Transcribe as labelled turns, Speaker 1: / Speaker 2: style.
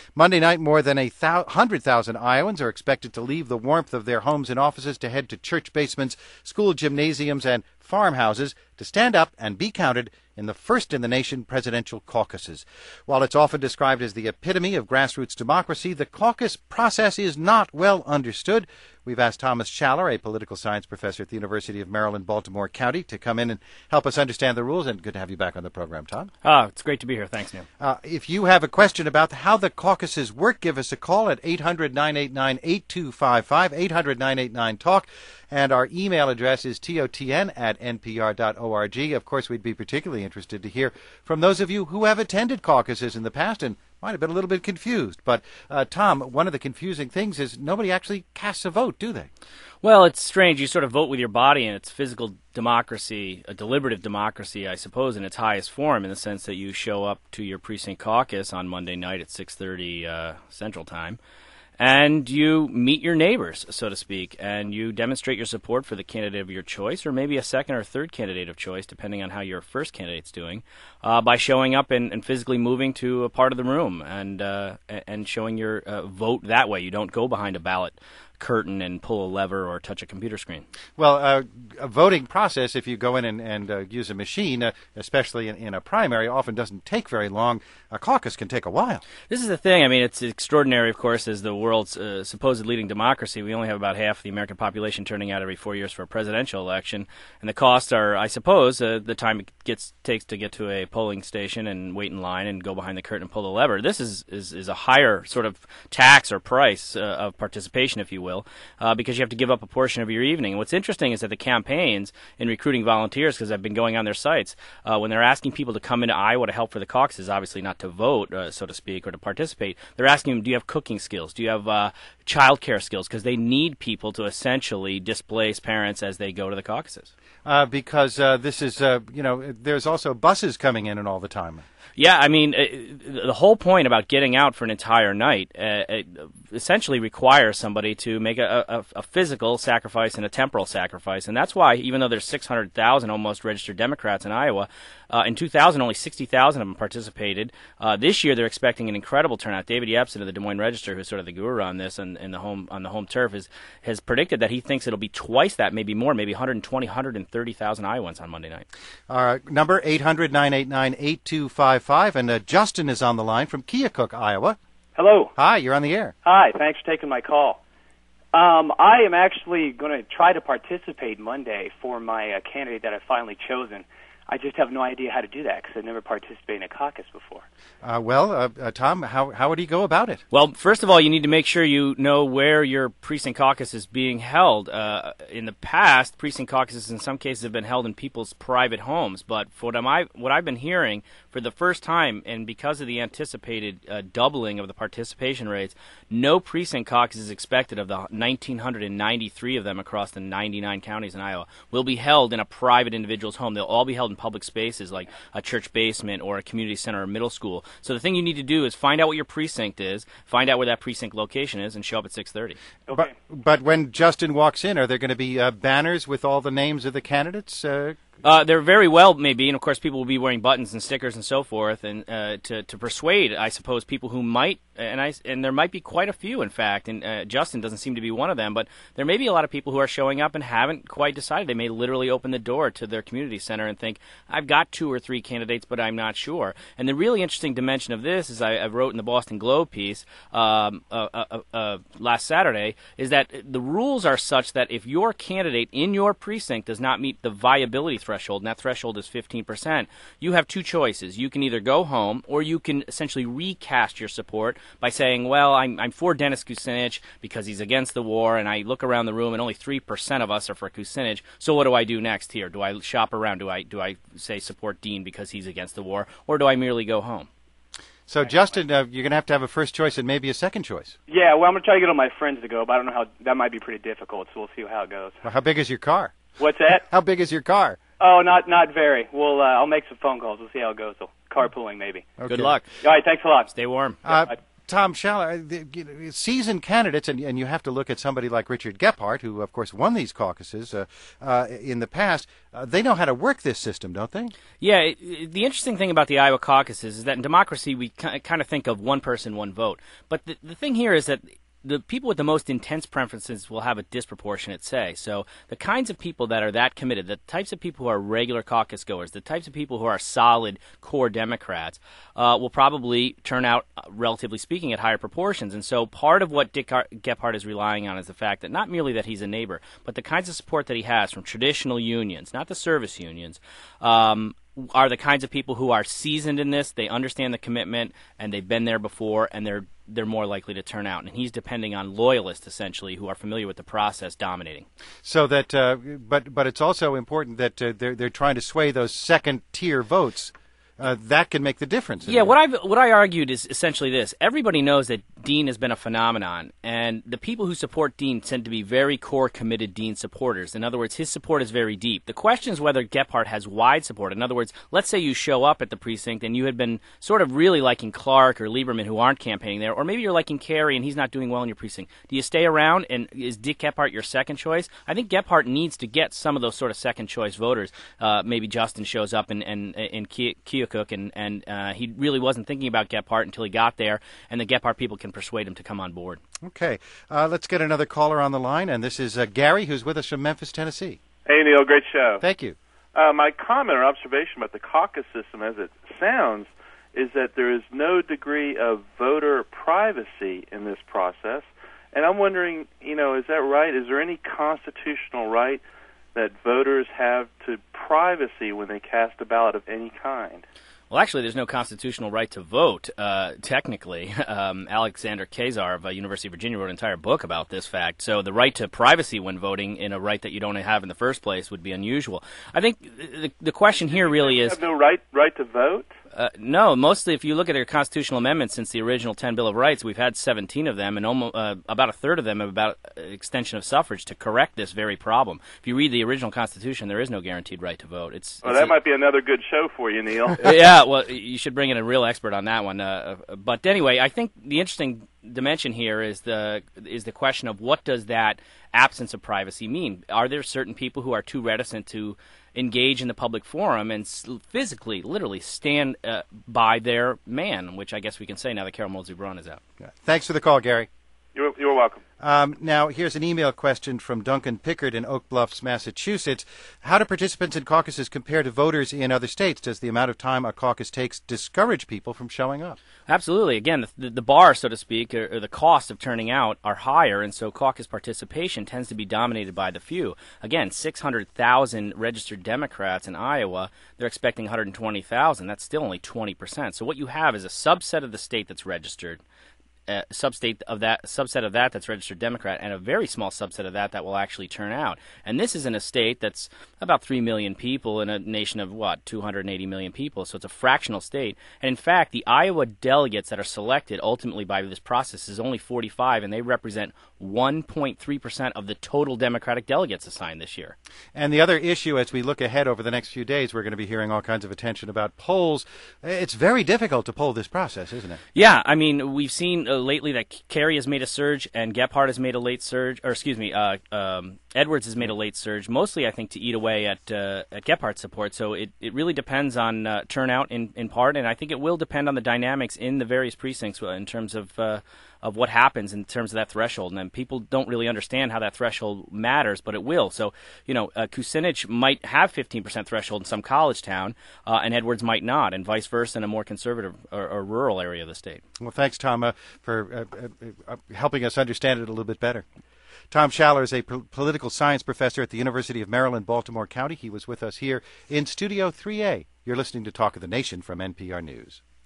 Speaker 1: Monday night, more than 100,000 Iowans are expected to leave the warmth of their homes and offices to head to church basements, school gymnasiums, and farmhouses to stand up and be counted in the first-in-the-nation presidential caucuses. While it's often described as the epitome of grassroots democracy, the caucus process is not well understood. We've asked Thomas Schaller, a political science professor at the University of Maryland, Baltimore County, to come in and help us understand the rules. And good to have you back on the program, Tom.
Speaker 2: It's great to be here. Thanks, Neil.
Speaker 1: If you have a question about how the caucuses work, give us a call at 800-989-8255, 800-989-TALK. And our email address is totn@npr.org. Of course, we'd be particularly interested to hear from those of you who have attended caucuses in the past and might have been a little bit confused. But, Tom, one of the confusing things is nobody actually casts a vote, do they?
Speaker 2: Well, it's strange. You sort of vote with your body, and it's physical democracy, a deliberative democracy, I suppose, in its highest form, in the sense that you show up to your precinct caucus on Monday night at 6:30 Central Time, and you meet your neighbors, so to speak, and you demonstrate your support for the candidate of your choice, or maybe a second or third candidate of choice, depending on how your first candidate's doing, by showing up and physically moving to a part of the room and showing your vote that way. You don't go behind a ballot curtain and pull a lever or touch a computer screen.
Speaker 1: Well, a voting process, if you go in and use a machine, especially in a primary, often doesn't take very long. A caucus can take a while.
Speaker 2: This is the thing. I mean, it's extraordinary, of course, as the world's supposed leading democracy. We only have about half the American population turning out every 4 years for a presidential election, and the costs are, I suppose, the time it takes to get to a polling station and wait in line and go behind the curtain and pull the lever. This is a higher sort of tax or price of participation, if you will, because you have to give up a portion of your evening. And what's interesting is that the campaigns in recruiting volunteers, because I've been going on their sites, when they're asking people to come into Iowa to help for the caucuses, obviously not to vote, so to speak, or to participate, they're asking them, do you have cooking skills? Do you have child care skills? Because they need people to essentially displace parents as they go to the caucuses.
Speaker 1: Because this is, there's also buses coming in and all the time.
Speaker 2: Yeah, I mean, the whole point about getting out for an entire night essentially requires somebody to make a physical sacrifice and a temporal sacrifice. And that's why, even though there's 600,000 almost registered Democrats in Iowa, in 2000, only 60,000 of them participated. This year, they're expecting an incredible turnout. David Yepsen of the Des Moines Register, who's sort of the guru on this and on the home turf, has predicted that he thinks it'll be twice that, maybe more, maybe 120, 130,000 Iowans on Monday night.
Speaker 1: Number 800-989-8255. And Justin is on the line from Keokuk, Iowa.
Speaker 3: Hello.
Speaker 1: Hi, you're on the air.
Speaker 3: Hi, thanks for taking my call. I am actually going to try to participate Monday for my candidate that I've finally chosen. I just have no idea how to do that because I've never participated in a caucus before.
Speaker 1: Tom, how would he go about it?
Speaker 2: Well, first of all, you need to make sure you know where your precinct caucus is being held. In the past, precinct caucuses in some cases have been held in people's private homes. But for what I've been hearing for the first time, and because of the anticipated doubling of the participation rates, no precinct caucus is expected of the 1,993 of them across the 99 counties in Iowa will be held in a private individual's home. They'll all be held in public spaces like a church basement or a community center or middle school. So the thing you need to do is find out what your precinct is, find out where that precinct location is, and show up at 6:30.
Speaker 3: Okay.
Speaker 1: But when Justin walks in, are there going to be banners with all the names of the candidates?
Speaker 2: There very well may be, and of course people will be wearing buttons and stickers and so forth, and to persuade, I suppose, people who might, and there might be quite a few, in fact, and Justin doesn't seem to be one of them, but there may be a lot of people who are showing up and haven't quite decided. They may literally open the door to their community center and think, I've got 2 or 3 candidates, but I'm not sure. And the really interesting dimension of this, as I wrote in the Boston Globe piece last Saturday, is that the rules are such that if your candidate in your precinct does not meet the viability threshold, and that threshold is 15%, you have 2 choices. You can either go home, or you can essentially recast your support by saying, well, I'm for Dennis Kucinich because he's against the war, and I look around the room and only 3% of us are for Kucinich, so what do I do next here? Do I shop around? Do I say support Dean because he's against the war, or do I merely go home?
Speaker 1: So, Justin, you're going to have a first choice and maybe a second choice.
Speaker 3: Yeah, well, I'm going to try to get all my friends to go, but I don't know how. That might be pretty difficult, so we'll see how it goes.
Speaker 1: Well, how big is your car?
Speaker 3: What's that?
Speaker 1: How big is your car?
Speaker 3: Oh, not very. Well, I'll make some phone calls. We'll see how it goes. So, carpooling maybe.
Speaker 1: Okay.
Speaker 2: Good luck.
Speaker 3: All right, thanks a lot.
Speaker 2: Stay warm.
Speaker 1: Tom Schaller, seasoned candidates, and you have to look at somebody like Richard Gephardt, who, of course, won these caucuses in the past. They know how to work this system, don't they?
Speaker 2: Yeah, the interesting thing about the Iowa caucuses is that in democracy we kind of think of one person, one vote. But the thing here is that the people with the most intense preferences will have a disproportionate say. So the kinds of people that are that committed, the types of people who are regular caucus goers, the types of people who are solid core Democrats, will probably turn out, relatively speaking, at higher proportions. And so part of what Dick Gephardt is relying on is the fact that not merely that he's a neighbor, but the kinds of support that he has from traditional unions, not the service unions, are the kinds of people who are seasoned in this. They understand the commitment, and they've been there before, and they're more likely to turn out. And he's depending on loyalists, essentially, who are familiar with the process dominating.
Speaker 1: So that, but it's also important that they're trying to sway those second-tier votes. That can make the difference.
Speaker 2: Yeah, what I argued is essentially this. Everybody knows that Dean has been a phenomenon, and the people who support Dean tend to be very core, committed Dean supporters. In other words, his support is very deep. The question is whether Gephardt has wide support. In other words, let's say you show up at the precinct and you had been sort of really liking Clark or Lieberman, who aren't campaigning there, or maybe you're liking Kerry and he's not doing well in your precinct. Do you stay around, and is Dick Gephardt your second choice? I think Gephardt needs to get some of those sort of second-choice voters. Maybe Justin shows up in Keokuk, and he really wasn't thinking about Gephardt until he got there, and the Gephardt people can persuade him to come on board.
Speaker 1: Okay. Let's get another caller on the line, and this is Gary, who's with us from Memphis, Tennessee.
Speaker 4: Hey, Neil, great show.
Speaker 1: Thank you.
Speaker 4: My comment or observation about the caucus system as it sounds is that there is no degree of voter privacy in this process. And I'm wondering, is that right? Is there any constitutional right that voters have to privacy when they cast a ballot of any kind?
Speaker 2: Well, actually, there's no constitutional right to vote, technically. Alexander Kazar of University of Virginia wrote an entire book about this fact. So the right to privacy when voting in a right that you don't have in the first place would be unusual. I think the question here really is...
Speaker 4: You have no right to vote?
Speaker 2: No, mostly if you look at our constitutional amendments since the original 10 Bill of Rights, we've had 17 of them, and about a third of them about extension of suffrage to correct this very problem. If you read the original Constitution, there is no guaranteed right to vote.
Speaker 4: That might be another good show for you, Neil.
Speaker 2: Yeah, well, you should bring in a real expert on that one. But anyway, I think the interesting dimension here is the question of what does that absence of privacy mean? Are there certain people who are too reticent to engage in the public forum and physically, literally stand by their man, which I guess we can say now that Carol Moseley-Braun is out.
Speaker 1: Yeah. Thanks for the call, Gary.
Speaker 4: You're welcome.
Speaker 1: Now, here's an email question from Duncan Pickard in Oak Bluffs, Massachusetts. How do participants in caucuses compare to voters in other states? Does the amount of time a caucus takes discourage people from showing up?
Speaker 2: Absolutely. Again, the bar, so to speak, or the cost of turning out are higher, and so caucus participation tends to be dominated by the few. Again, 600,000 registered Democrats in Iowa. They're expecting 120,000. That's still only 20%. So what you have is a subset of the state that's registered, subset of that that's registered Democrat, and a very small subset of that will actually turn out. And this is in a state that's about 3 million people in a nation of, 280 million people. So it's a fractional state. And in fact, the Iowa delegates that are selected ultimately by this process is only 45, and they represent 1.3% of the total Democratic delegates assigned this year.
Speaker 1: And the other issue, as we look ahead over the next few days, we're going to be hearing all kinds of attention about polls. It's very difficult to poll this process, isn't it?
Speaker 2: Yeah, I mean, we've seen lately that Kerry has made a surge and Gephardt has made a late surge, Edwards has made a late surge, mostly I think to eat away at Gephardt's support. So it really depends on turnout in part, and I think it will depend on the dynamics in the various precincts in terms of what happens in terms of that threshold. And people don't really understand how that threshold matters, but it will. So, Kucinich might have 15% threshold in some college town, and Edwards might not, and vice versa in a more conservative or rural area of the state.
Speaker 1: Well, thanks, Tom, for helping us understand it a little bit better. Tom Schaller is a political science professor at the University of Maryland, Baltimore County. He was with us here in Studio 3A. You're listening to Talk of the Nation from NPR News.